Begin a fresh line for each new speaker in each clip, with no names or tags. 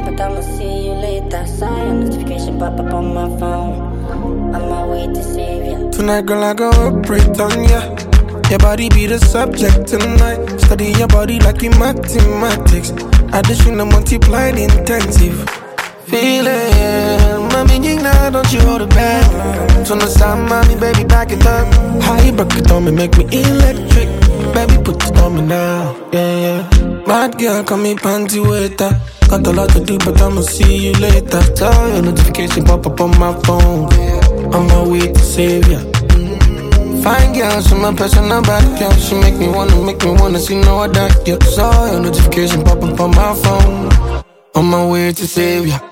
but I'ma see you later. Saw your notification pop up on my phone. On my way to save ya.
Tonight, girl, I go operate on ya. Your body be the subject tonight. Study your body like we mathematics. Addition and multiplied intensive. Feeling, mommy, now don't you hold it back. Turn the sound, mommy, baby, back it up. How you broke it on me, make me electric. Baby, put it on me now, yeah, yeah. Bad girl, call me panty waiter. Got a lot to do, but I'ma see you later. Saw your notification pop up on my phone. On my way to save ya. Fine girl, she my personal bad girl. She make me wanna see no other girl. Saw your notification pop up on my phone. On my way to save ya.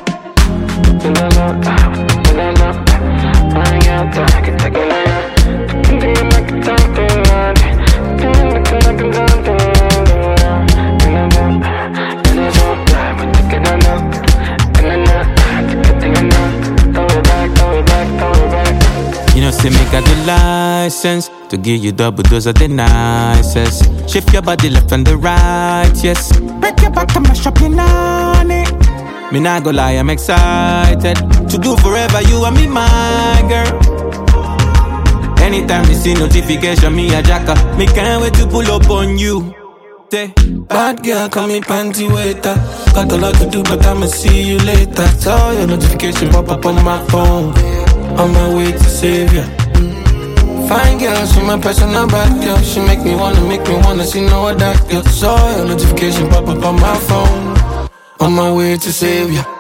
You know, say make a the license to give you double dose of the nicest. Shift your body left and the right, yes. Break your back and mash up your nanny. Me nah go lie, I'm excited to do forever you and me, my girl. Anytime you see notification, me a jacker. Me can't wait to pull up on you. Say,
bad girl, call me panty waiter. Got a lot to do, but I'ma see you later. Saw your notification pop up on my phone. On my way to save ya. Fine girl, she my personal bad girl. She make me wanna see no other girl. Saw your notification pop up on my phone. On my way to save ya.